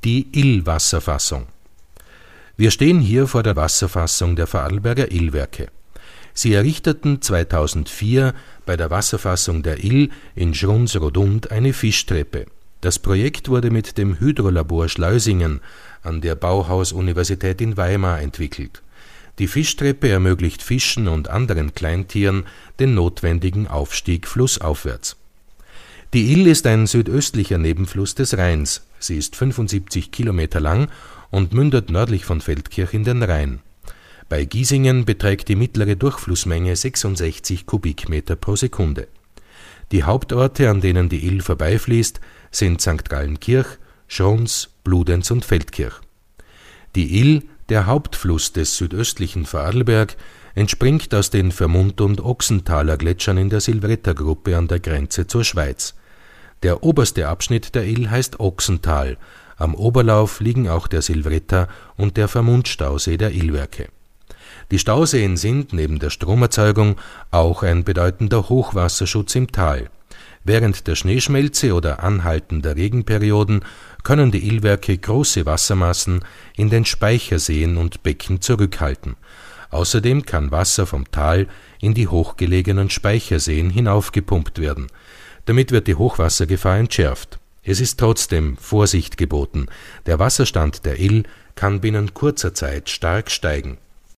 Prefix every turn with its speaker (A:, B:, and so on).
A: die Ill-Wasserfassung. Wir stehen hier vor der Wasserfassung der Vorarlberger Illwerke. Sie errichteten 2004 bei der Wasserfassung der Ill in Schruns-Rodund eine Fischtreppe. Das Projekt wurde mit dem Hydrolabor Schleusingen an der Bauhaus-Universität in Weimar entwickelt. Die Fischtreppe ermöglicht Fischen und anderen Kleintieren den notwendigen Aufstieg flussaufwärts. Die Ill ist ein südöstlicher Nebenfluss des Rheins. Sie ist 75 Kilometer lang und mündet nördlich von Feldkirch in den Rhein. Bei Giesingen beträgt die mittlere Durchflussmenge 66 Kubikmeter pro Sekunde. Die Hauptorte, an denen die Ill vorbeifließt, sind St. Gallenkirch, Schruns, Bludenz und Feldkirch. Die Ill, der Hauptfluss des südöstlichen Vorarlberg, entspringt aus den Vermund- und Ochsenthaler Gletschern in der Silvretta-Gruppe an der Grenze zur Schweiz. Der oberste Abschnitt der Ill heißt Ochsental. Am Oberlauf liegen auch der Silvretta und der Vermundstausee der Illwerke. Die Stauseen sind neben der Stromerzeugung auch ein bedeutender Hochwasserschutz im Tal. Während der Schneeschmelze oder anhaltender Regenperioden können die Illwerke große Wassermassen in den Speicherseen und Becken zurückhalten. Außerdem kann Wasser vom Tal in die hochgelegenen Speicherseen hinaufgepumpt werden. Damit wird die Hochwassergefahr entschärft. Es ist trotzdem Vorsicht geboten. Der Wasserstand der Ill kann binnen kurzer Zeit stark steigen.